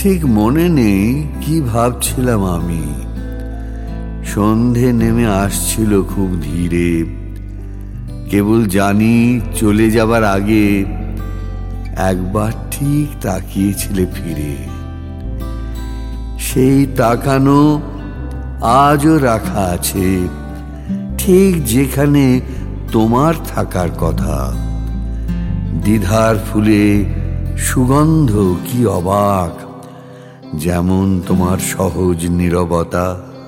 ঠিক মনে নেই কি ভাবছিলাম আমি। সন্ধে নেমে আসছিল খুব ধীরে, কেবল জানি চলে যাবার আগে একবার ঠিক তাকিয়েছিলে ফিরে। সেই তাকানো আজও রাখা আছে ঠিক যেখানে তোমার থাকার কথা। দ্বিধার ফুলে সুগন্ধ কি অবাক, যেমন তোমার সহজ নীরবতা।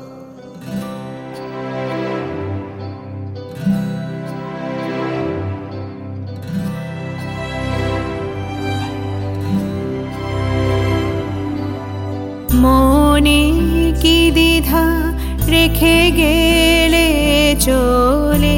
মনে কি দ্বিধা রেখে গেলে চলে,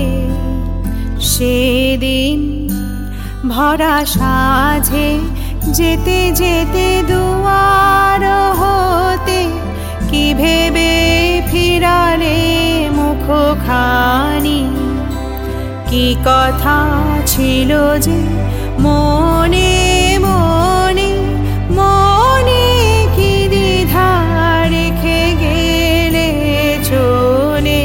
সেদিন ভরা সাঝে যেতে যেতে দুয়ার হতে কি ভেবে ফিরালে মুখখানি। কি কথা ছিল যে মনে মনে মনে কি দ্বিধা রেখে গেলে চলে।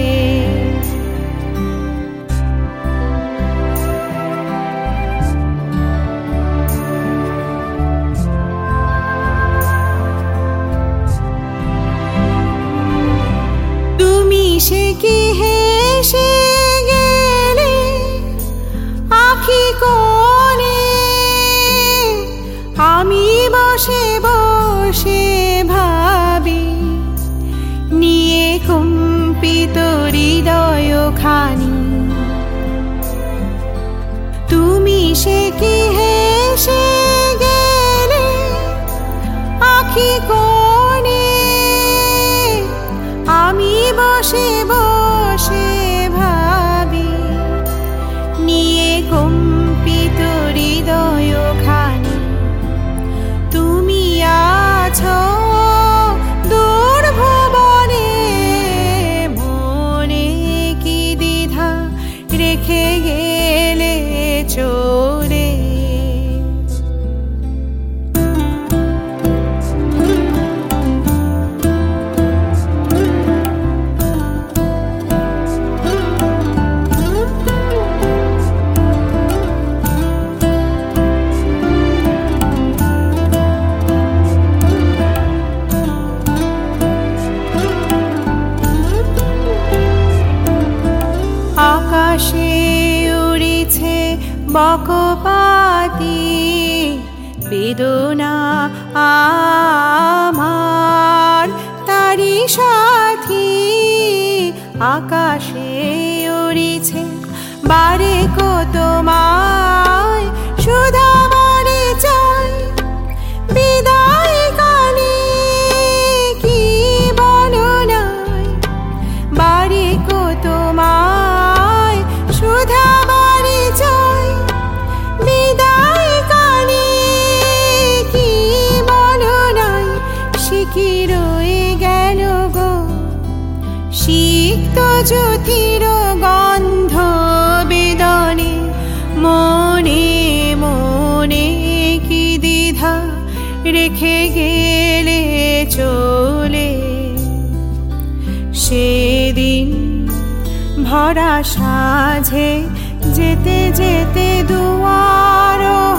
তুমি সে কি হেসে গেলে আঁখি কোণে, আমি বসে বসে ভাবি নিয়ে কম্পিত হৃদয় খানি। তুমি সে কি হেসে গেলে আঁখি কোণে, আমি বসে বসে ভাবি নিয়ে কম্পিত হৃদয় খানি। তুমি আছো দূর ভুবনে, মনে কি দ্বিধা রেখে গেলে চলে। আকাশে উড়েছে বকপাতি বেদনা আমার তারি সাথী। আকাশে উড়েছে বারে কত মায় সুধা বারে চাই বিদায় কালে কি বলো নাই। বারে কত মায় সুধা বারে চাই বিদায় কালে কি বলো নাই। শিখি রয়ে গেল গো সিক্ত জ্যোতির গন্ধ বেদনে, মনে মনে কি দ্বিধা রেখে গেলে চলে। সেদিন ভরা সাঝে যেতে যেতে দুয়ার